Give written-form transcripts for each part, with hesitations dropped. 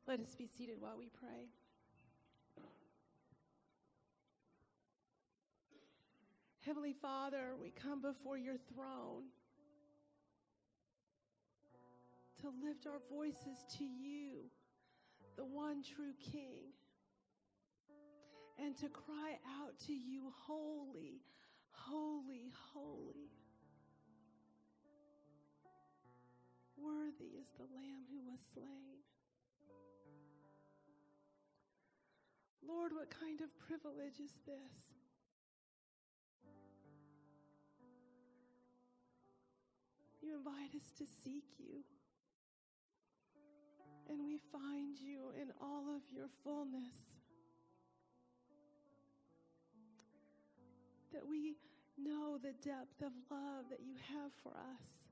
Let us be seated while we pray. Heavenly Father, we come before your throne to lift our voices to you, the one true King, and to cry out to you, holy, holy, holy. Worthy is the Lamb who was slain. Lord, what kind of privilege is this? You invite us to seek you, and we find you in all of your fullness. That we know the depth of love that you have for us.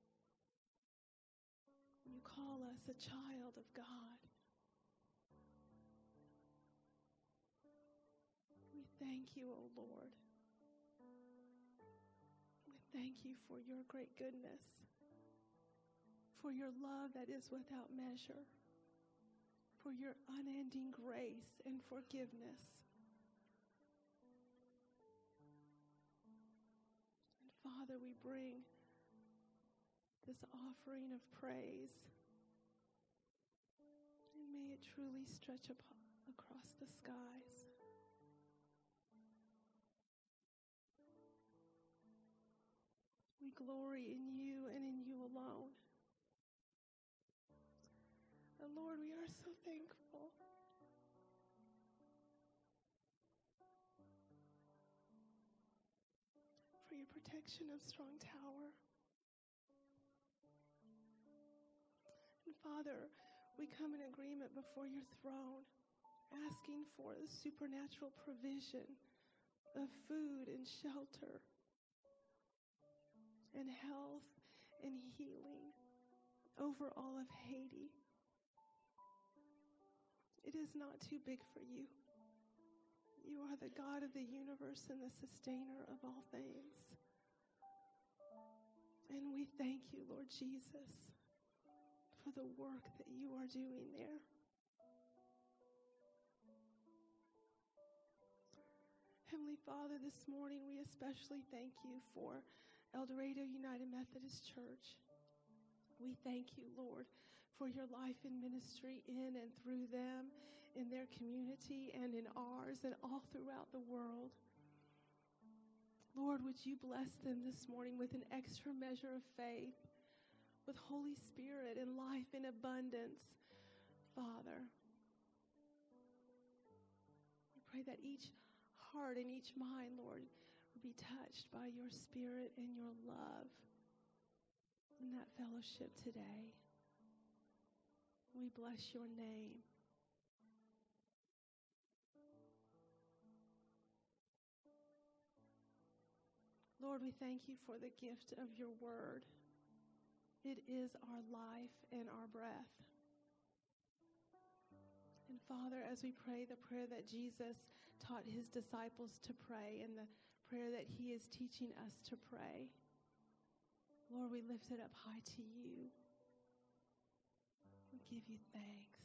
You call us a child of God. We thank you, O Lord. We thank you for your great goodness, for your love that is without measure, for your unending grace and forgiveness. And Father, we bring this offering of praise, and may it truly stretch across the skies. We glory in you and in you alone. And Lord, we are so thankful for your protection of Strong Tower. And Father, we come in agreement before your throne, asking for the supernatural provision of food and shelter and health and healing over all of Haiti. It is not too big for you. You are the God of the universe and the sustainer of all things. And we thank you, Lord Jesus, for the work that you are doing there. Heavenly Father, this morning we especially thank you for El Dorado United Methodist Church. We thank you, Lord, for your life and ministry in and through them, in their community and in ours and all throughout the world. Lord, would you bless them this morning with an extra measure of faith, with Holy Spirit and life in abundance, Father. We pray that each heart and each mind, Lord, will be touched by your Spirit and your love in that fellowship today. We bless your name. Lord, we thank you for the gift of your word. It is our life and our breath. And Father, as we pray the prayer that Jesus taught his disciples to pray and the prayer that he is teaching us to pray, Lord, we lift it up high to you. We give you thanks.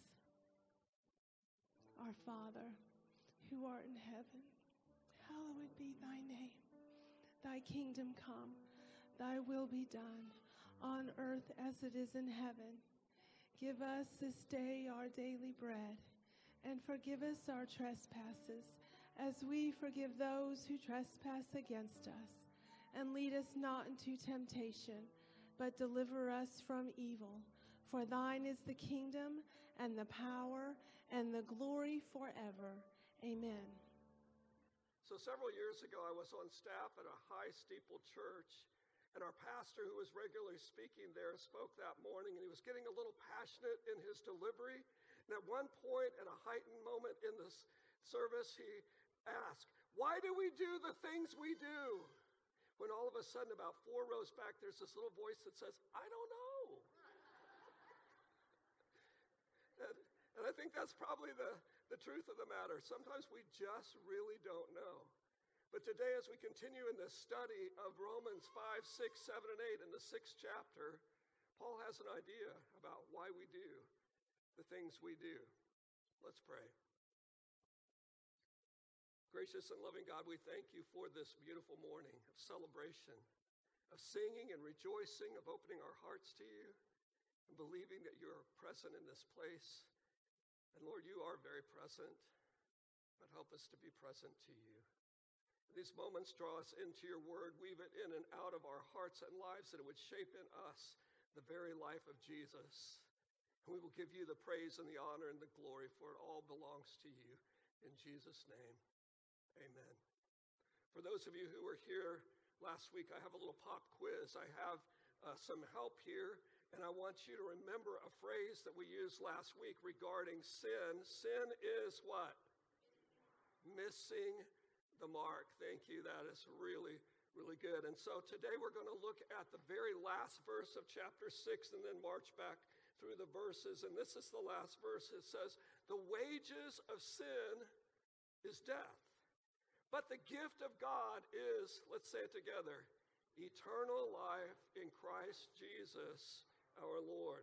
Our Father, who art in heaven, hallowed be thy name. Thy kingdom come, thy will be done, on earth as it is in heaven. Give us this day our daily bread, and forgive us our trespasses, as we forgive those who trespass against us. And lead us not into temptation, but deliver us from evil. For thine is the kingdom, and the power, and the glory forever. Amen. So several years ago, I was on staff at a high steeple church, and our pastor, who was regularly speaking there, spoke that morning, and he was getting a little passionate in his delivery. And at one point, at a heightened moment in this service, he asked, "Why do we do the things we do?" When all of a sudden, about 4 rows back, there's this little voice that says, "I don't know." And I think that's probably the truth of the matter. Sometimes we just really don't know. But today, as we continue in this study of Romans 5, 6, 7, and 8 in the 6th chapter, Paul has an idea about why we do the things we do. Let's pray. Gracious and loving God, we thank you for this beautiful morning of celebration, of singing and rejoicing, of opening our hearts to you and believing that you are present in this place. And Lord, you are very present, but help us to be present to you. These moments draw us into your word, weave it in and out of our hearts and lives, that it would shape in us the very life of Jesus. And we will give you the praise and the honor and the glory, for it all belongs to you. In Jesus' name, amen. For those of you who were here last week, I have a little pop quiz. I have some help here, and I want you to remember a phrase that we used last week regarding sin. Sin is what? Missing the mark. Thank you. That is really, really good. And so today we're going to look at the very last verse of chapter 6 and then march back through the verses. And this is the last verse. It says, the wages of sin is death, but the gift of God is, let's say it together, eternal life in Christ Jesus our Lord.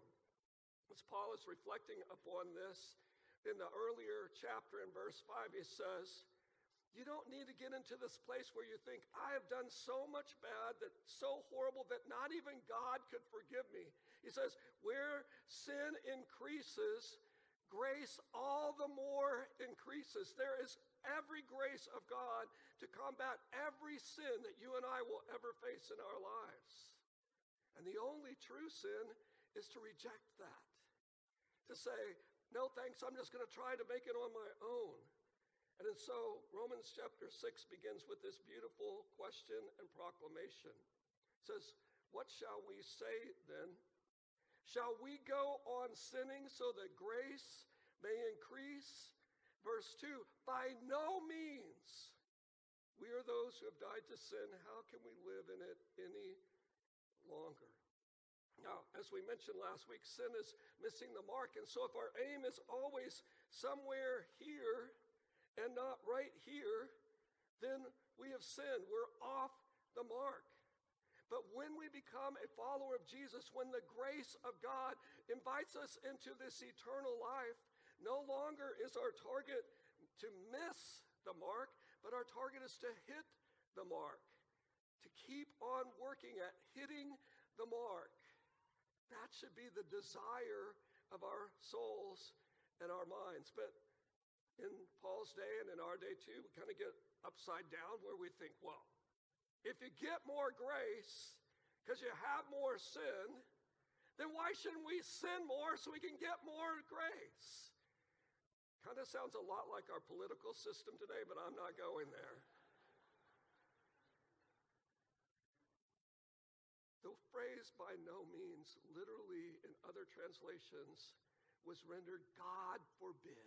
As Paul is reflecting upon this, in the earlier chapter in verse 5, he says, you don't need to get into this place where you think, I have done so much bad, that so horrible that not even God could forgive me. He says, where sin increases, grace all the more increases. There is every grace of God to combat every sin that you and I will ever face in our lives. And the only true sin is to reject that. To say, no thanks, I'm just going to try to make it on my own. And so Romans chapter 6 begins with this beautiful question and proclamation. It says, what shall we say then? Shall we go on sinning so that grace may increase? Verse 2, by no means. We are those who have died to sin. How can we live in it any longer? Now, as we mentioned last week, sin is missing the mark. And so if our aim is always somewhere here and not right here, then we have sinned. We're off the mark. But when we become a follower of Jesus, when the grace of God invites us into this eternal life, no longer is our target to miss the mark, but our target is to hit the mark, to keep on working at hitting the mark. That should be the desire of our souls and our minds. But in Paul's day and in our day too, we kind of get upside down where we think, well, if you get more grace because you have more sin, then why shouldn't we sin more so we can get more grace? Kind of sounds a lot like our political system today, but I'm not going there. The phrase by no means, literally in other translations, was rendered God forbid.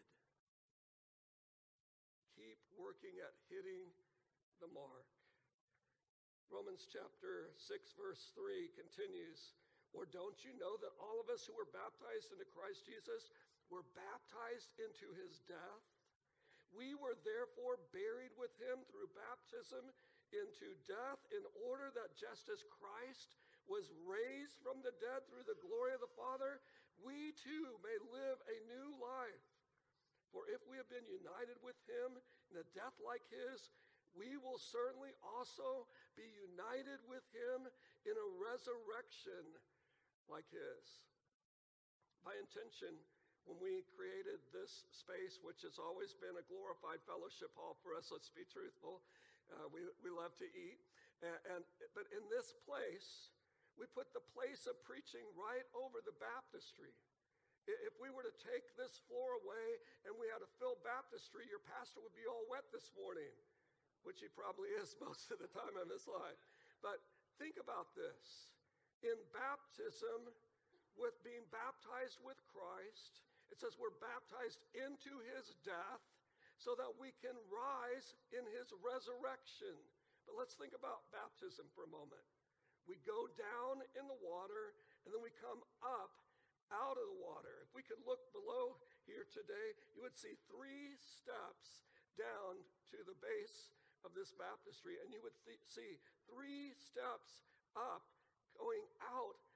Keep working at hitting the mark. Romans chapter 6 verse 3 continues, or don't you know that all of us who were baptized into Christ Jesus were baptized into his death? We were therefore buried with him through baptism into death, in order that just as Christ was raised from the dead through the glory of the Father, we too may live a new life. For if we have been united with him in a death like his, we will certainly also be united with him in a resurrection like his. By intention, when we created this space, which has always been a glorified fellowship hall for us, let's be truthful, we love to eat. But in this place, we put the place of preaching right over the baptistry. If we were to take this floor away and we had a filled baptistry, your pastor would be all wet this morning, which he probably is most of the time of his life. But think about this. In baptism, with being baptized with Christ, it says we're baptized into his death so that we can rise in his resurrection. But let's think about baptism for a moment. We go down in the water and then we come up out of the water. If we could look below here today, you would see 3 steps down to the base of this baptistry, and you would see 3 steps up going out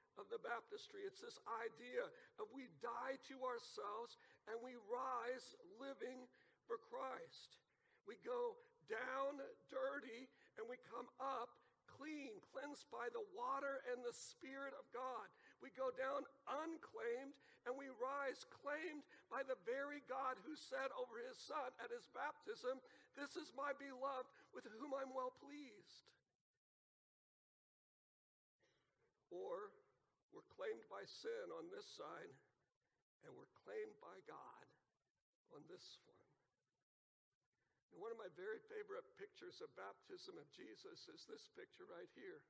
of the baptistry. It's this idea of we die to ourselves and we rise living for Christ. We go down dirty and we come up clean, cleansed by the water and the Spirit of God. We go down unclaimed and we rise claimed by the very God who said over his Son at his baptism, "This is my beloved with whom I'm well pleased." Or we're claimed by sin on this side and we're claimed by God on this one. And one of my very favorite pictures of baptism of Jesus is this picture right here.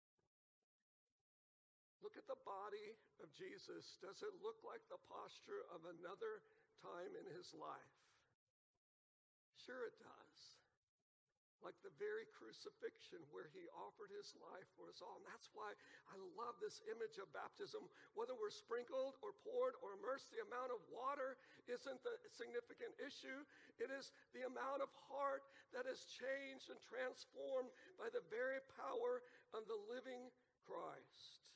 Look at the body of Jesus. Does it look like the posture of another time in his life? Sure it does. Like the very crucifixion where he offered his life for us all. And that's why I love this image of baptism. Whether we're sprinkled or poured or immersed, the amount of water isn't the significant issue. It is the amount of heart that is changed and transformed by the very power of the living Christ.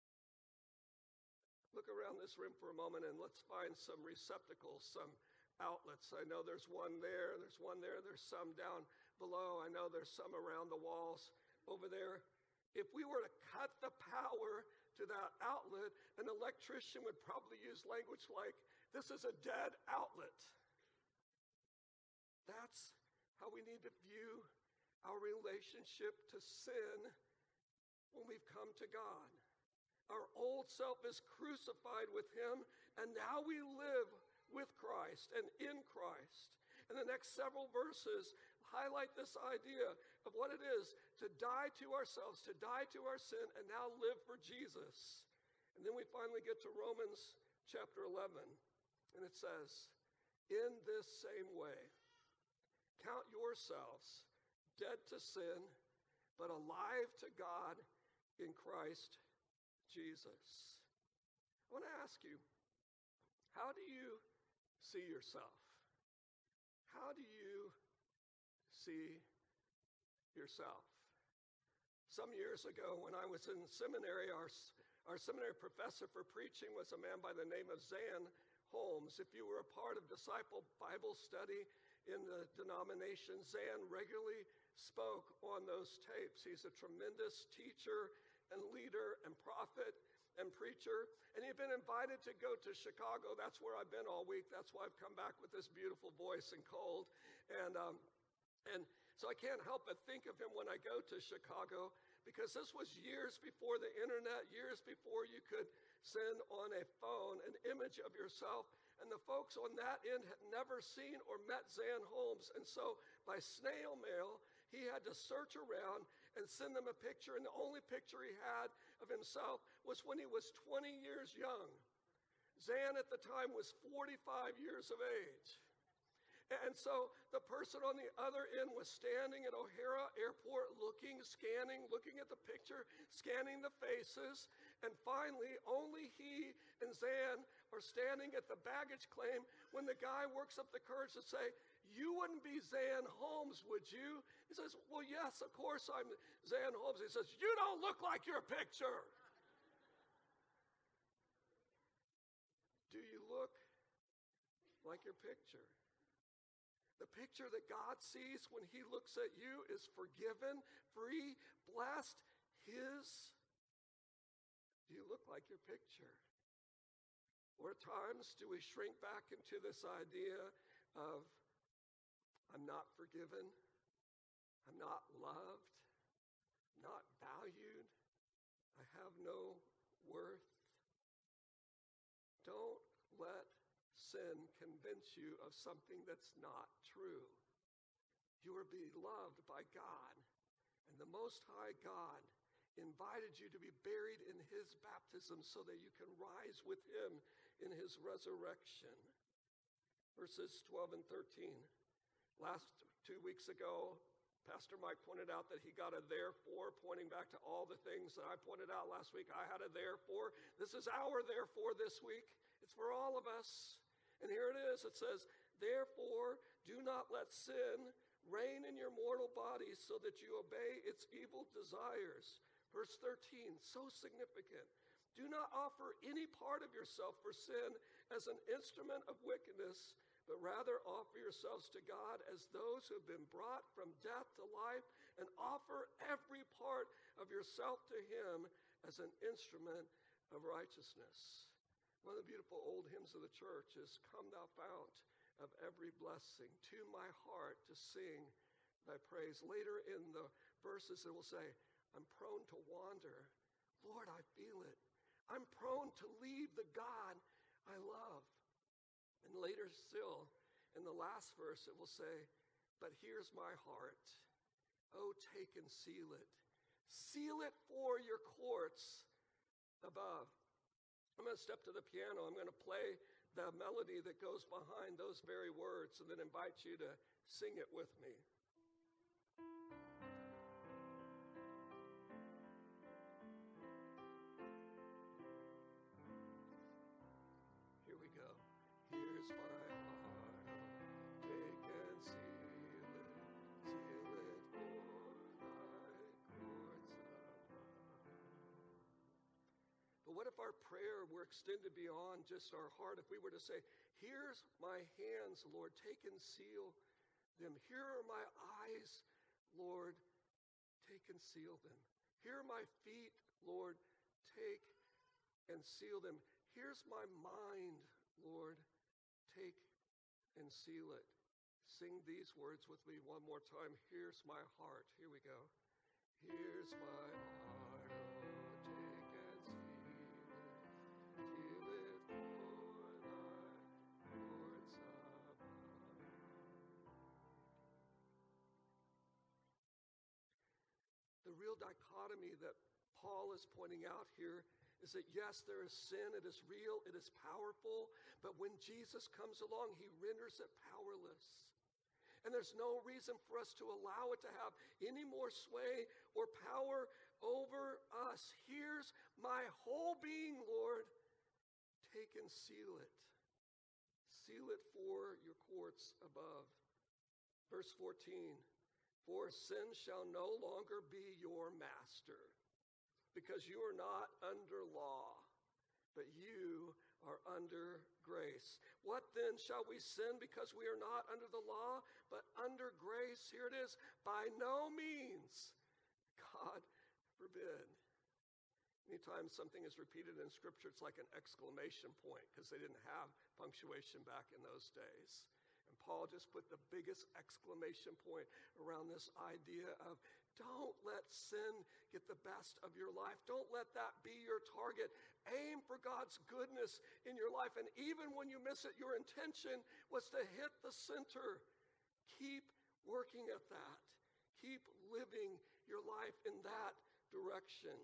Look around this room for a moment and let's find some receptacles, some outlets. I know there's one there, there's some down below. I know there's some around the walls over there. If we were to cut the power to that outlet, an electrician would probably use language like, "This is a dead outlet." That's how we need to view our relationship to sin when we've come to God. Our old self is crucified with him, and now we live with Christ and in Christ. And the next several verses highlight this idea of what it is to die to ourselves, to die to our sin, and now live for Jesus. And then we finally get to Romans chapter 11, and it says, "In this same way, count yourselves dead to sin, but alive to God in Christ Jesus." I want to ask you, how do you see yourself? How do you see yourself? Some years ago when I was in seminary, our seminary professor for preaching was a man by the name of Zan Holmes. If you were a part of Disciple Bible Study in the denomination, Zan regularly spoke on those tapes. He's a tremendous teacher and leader and prophet and preacher. And he'd been invited to go to Chicago. That's where I've been all week. That's why I've come back with this beautiful voice and cold. And so I can't help but think of him when I go to Chicago, because this was years before the internet, years before you could send on a phone an image of yourself. And the folks on that end had never seen or met Zan Holmes. And so by snail mail, he had to search around and send them a picture. And the only picture he had of himself was when he was 20 years young. Zan at the time was 45 years of age. And so the person on the other end was standing at O'Hare Airport looking, scanning, looking at the picture, scanning the faces. And finally, only he and Zan are standing at the baggage claim when the guy works up the courage to say, "You wouldn't be Zan Holmes, would you?" He says, "Well, yes, of course I'm Zan Holmes." He says, "You don't look like your picture." Do you look like your picture? The picture that God sees when he looks at you is forgiven, free, blessed, his. Do you look like your picture? Or at times do we shrink back into this idea of, I'm not forgiven, I'm not loved, not valued, I have no worth? Don't let sin convince you of something that's not true. You are beloved by God, and the Most High God invited you to be buried in his baptism so that you can rise with him in his resurrection. Verses 12 and 13. Last 2 weeks ago, Pastor Mike pointed out that he got a therefore, pointing back to all the things that I pointed out last week. I had a therefore. This is our therefore this week. It's for all of us. And here it is. It says, "Therefore, do not let sin reign in your mortal bodies so that you obey its evil desires." Verse 13, so significant. Do not offer any part of yourself for sin as an instrument of wickedness, but rather offer yourselves to God as those who have been brought from death to life, and offer every part of yourself to him as an instrument of righteousness. One of the beautiful old hymns of the church is, Come thou fount of every blessing, to my heart to sing thy praise. Later in the verses it will say, I'm prone to wander. Lord, I feel it. I'm prone to leave the God I love. And later still, in the last verse, it will say, but here's my heart. Oh, take and seal it. Seal it for your courts above. I'm going to step to the piano. I'm going to play the melody that goes behind those very words and then invite you to sing it with me. Here we go. Here's my heart, take and seal it for thy courts above. But what if our prayer were extended beyond just our heart? If we were to say, here's my hands, Lord, take and seal them. Here are my eyes, Lord, take and seal them. Here are my feet, Lord, take and seal them. Here's my mind, Lord, take and seal it. Sing these words with me one more time. Here's my heart. Here we go. Here's my heart, oh, take and seal it for thy courts above. The real dichotomy that Paul is pointing out here is that yes, there is sin, it is real, it is powerful, but when Jesus comes along, he renders it powerless. And there's no reason for us to allow it to have any more sway or power over us. Here's my whole being, Lord. Take and seal it. Seal it for your courts above. Verse 14, for sin shall no longer be your master, because you are not under law, but you are under grace. What then shall we sin because we are not under the law, but under grace? Here it is, by no means. God forbid. Anytime something is repeated in Scripture, it's like an exclamation point, because they didn't have punctuation back in those days. And Paul just put the biggest exclamation point around this idea of don't let sin get the best of your life. Don't let that be your target. Aim for God's goodness in your life. And even when you miss it, your intention was to hit the center. Keep working at that. Keep living your life in that direction.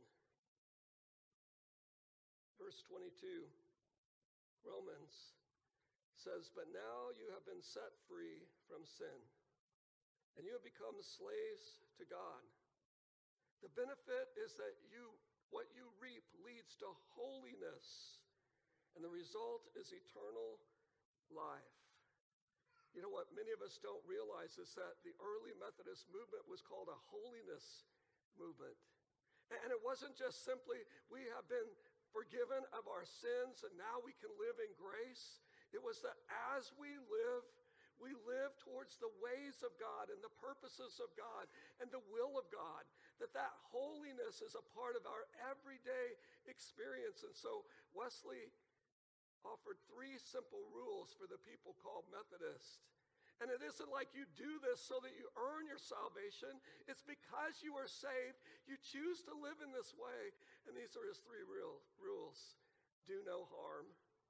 Verse 22, Romans says, but now you have been set free from sin, and you have become slaves to God. The benefit is that what you reap leads to holiness, and the result is eternal life. You know what many of us don't realize is that the early Methodist movement was called a holiness movement. And it wasn't just simply we have been forgiven of our sins and now we can live in grace. It was that as we live towards the ways of God and the purposes of God and the will of God, that holiness is a part of our everyday experience. And so Wesley offered 3 simple rules for the people called Methodist. And it isn't like you do this so that you earn your salvation. It's because you are saved. You choose to live in this way. And these are his 3 rules. Do no harm.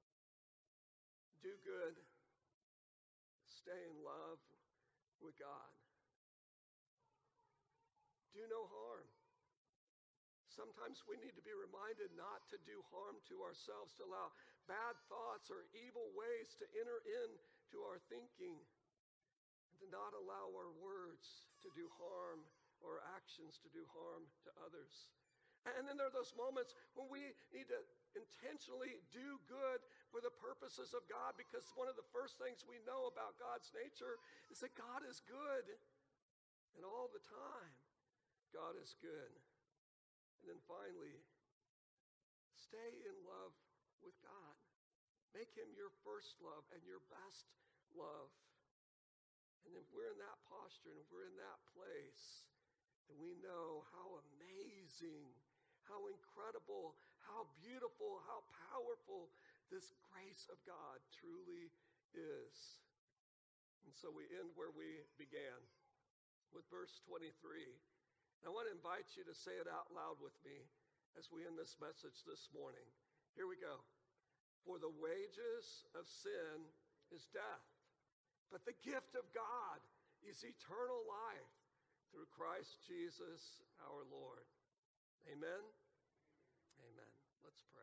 Do good. Stay in love with God. Do no harm. Sometimes we need to be reminded not to do harm to ourselves, to allow bad thoughts or evil ways to enter into our thinking, and to not allow our words to do harm or actions to do harm to others. And then there are those moments when we need to intentionally do good for the purposes of God, because one of the first things we know about God's nature is that God is good. And all the time, God is good. And then finally, Stay in love with God. Make him your first love and your best love. And if we're in that posture and if we're in that place, then we know how amazing, how incredible, how beautiful, how powerful this grace of God truly is. And so we end where we began, with verse 23. And I want to invite you to say it out loud with me as we end this message this morning. Here we go. For the wages of sin is death, but the gift of God is eternal life through Christ Jesus our Lord. Amen? Amen. Let's pray.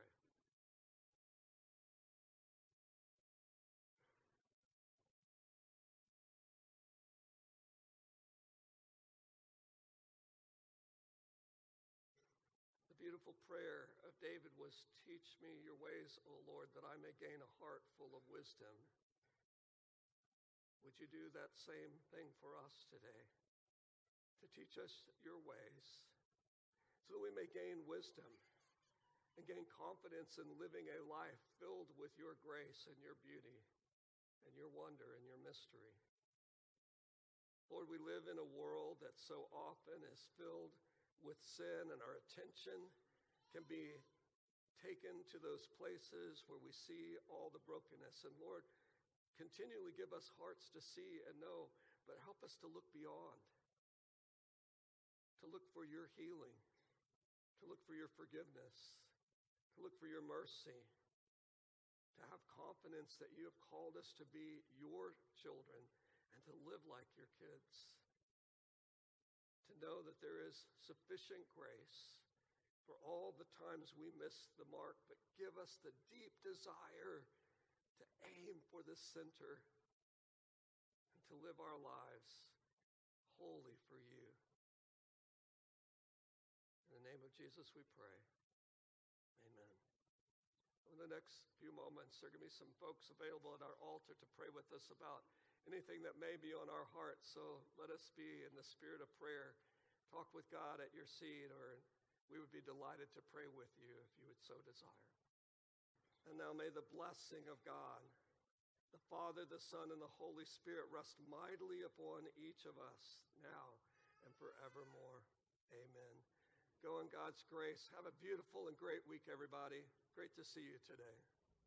The beautiful prayer of David was, teach me your ways, O Lord, that I may gain a heart full of wisdom. Would you do that same thing for us today? To teach us your ways, so that we may gain wisdom and gain confidence in living a life filled with your grace and your beauty and your wonder and your mystery. Lord, we live in a world that so often is filled with sin, and our attention can be taken to those places where we see all the brokenness. And Lord, continually give us hearts to see and know, but help us to look beyond, to look for your healing, to look for your forgiveness, to look for your mercy, to have confidence that you have called us to be your children and to live like your kids. To know that there is sufficient grace for all the times we miss the mark, but give us the deep desire to aim for the center and to live our lives wholly for you. In the name of Jesus we pray. Amen. In the next few moments, there are going to be some folks available at our altar to pray with us about anything that may be on our hearts. So let us be in the spirit of prayer. Talk with God at your seat, or we would be delighted to pray with you if you would so desire. And now may the blessing of God, the Father, the Son, and the Holy Spirit rest mightily upon each of us now and forevermore. Amen. Go in God's grace. Have a beautiful and great week, everybody. Great to see you today.